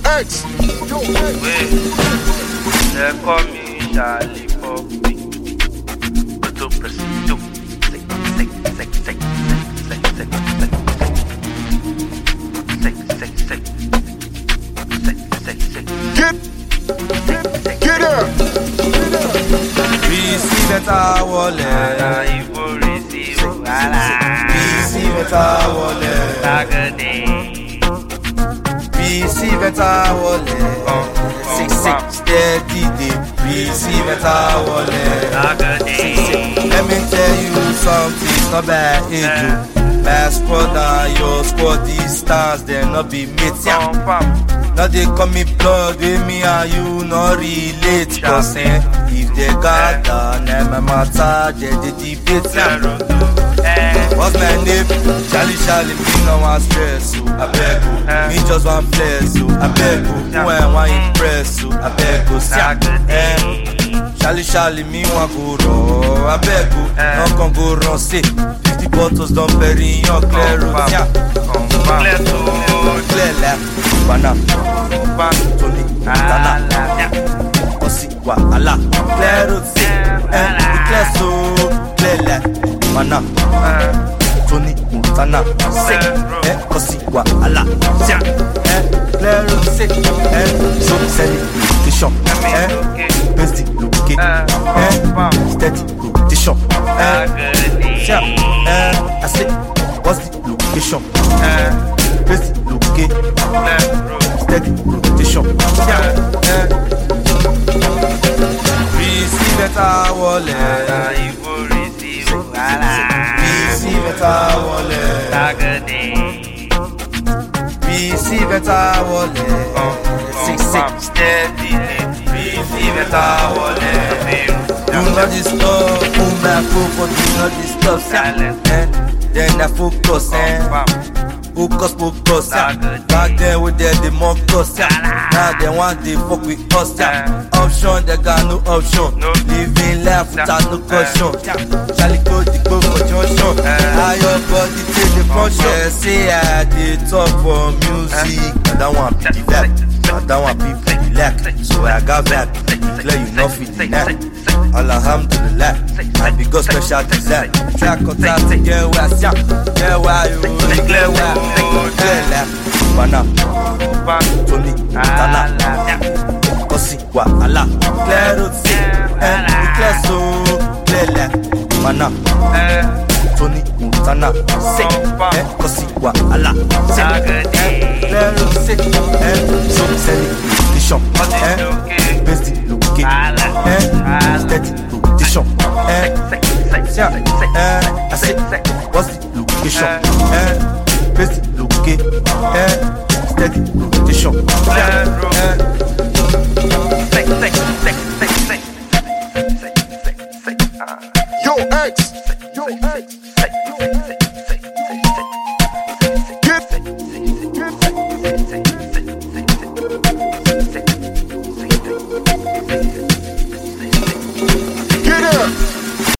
X. They call me Charlie Poppy. But don't press it, do. Get up. BC better wallet. BC better wallet. BC better wallet. 6 steady day. BC better wallet. 6. Let me tell you something, not bad, age. My squad and your squad distance, they not be mates. Now they call me blood, with me and you not relate. Cause if they gather, now my matter, they debate. What's my name? Charlie, me no want stress, so I beg you. Me just want flex, so I beg you. Who I want impress, so I beg you. Charlie, me want go raw, I beg you. No can go wrong, say 50 bottles don't bury in your clear road. Clear left, Bana, Tony, Tana, Ossi, Wahala, clear road, clear so, clear left, Bana, Tony, Tana, Ossi, Wahala, clear road, so celebration, best location, steady rotation, I say, what's the location? Best location, steady rotation. BC better wallet. BC better wallet. BC better wallet. 6 steady. BC better wallet. Do not disturb, pull my phone, do not disturb. Then I focus, focus, back then we did the mock us, now they want to fuck with us, option, they got no option, living life without no caution, Charlie go the go for junction, how your body take the function, say I did talk for music, I don't want to be back, I don't want people relax, so I got back, declare you not feeling that. Alhamdulillah, I be go special design. Track or tap to get where I am. Get where you clear where. Clear left, Bana, Tony, Tana, Ossi, Wahala. Clear road, clear so, clear left, Bana, Tony, Tana, Ossi, Wahala. Clear road, so celebration, best location. Steady rotation. I say, what's the location? Best location. Steady rotation. Yo, X.